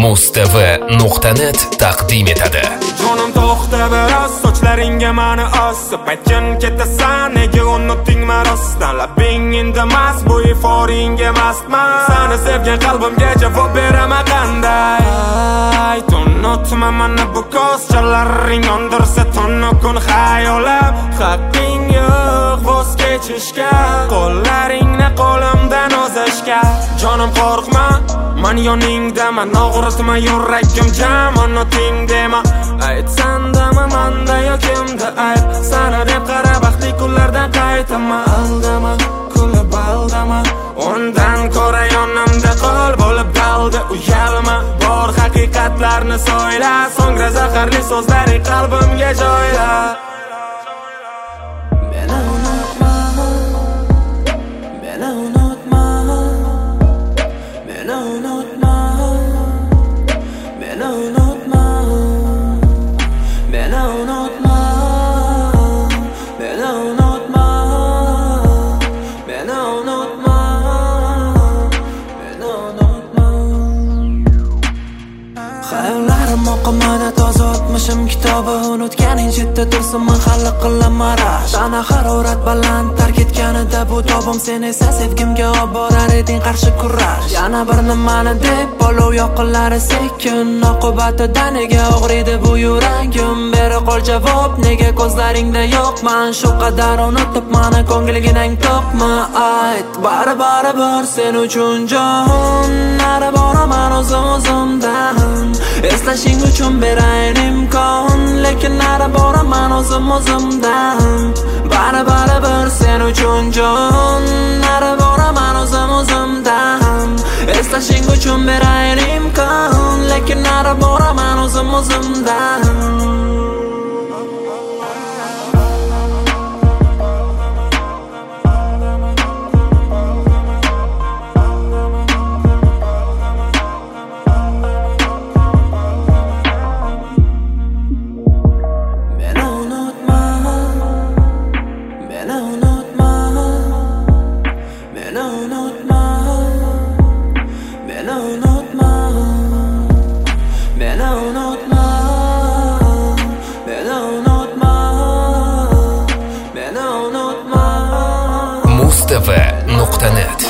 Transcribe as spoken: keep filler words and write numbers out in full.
mustv nuqta net taqdim etadi. Jonim to'xta biroz, sochlaringga mani os. Paytgan ketasan, nega unutdingmi rostdan? Labing indamas, bu iforingga mastman. Seni sevgan qalbimga javob beraman qanday? Ay, unutma mana bu ko'zchalaring yondirsa tunu kun xayolam. Haqqing yo'q voz kechishga, qo'llaringni qo'limdan uzishga. Jonim qo'rqma, man yoningdaman, og'ritma yuragim jam, unuting dema. Aytsandami manda yokimda ayb, sana deb qara baxtli kunlardan qaytaman. Aldama, kulib aldama, undan ko'ra yonimda qol bo'lib dalda. Uyalma, bor haqiqatlarni so'yla, so'ngra zaharli so'zlaring qalbimga joyla. Meni unutma, meni unutma, meni unutma, meni unutma, meni unutma, meni unutma, meni unutma, meni unutma. Xayollarim oqimida toza o'tmishim kitobi, unutganing chetda tursin mahalla qilama rash. Tana harorat baland tark etganida bu tobim, sen esa sevgimga olib borar eding qarshi kurash. Yana bir nimani deb olov yoqinlari sekin, oqibatida nega og'riydi bu yuragim? Beri qol javob, nega ko'zlaringda yo'qman? Shu qadar unutib mani ko'ngilginang to'qmi? Ayt, bari bari bir sen uchun jon, nari boraman o'zim o'zimdan. Eslashing uchun berayin imkon, lekin nari boraman o'zim o'zimdan. Bari bari bir sen uchun jon, nari boraman o'zim o'zimdan. Eslashing uchun berayin imkon, lekin nari boraman o'zim o'zimdan. mustv nuqta net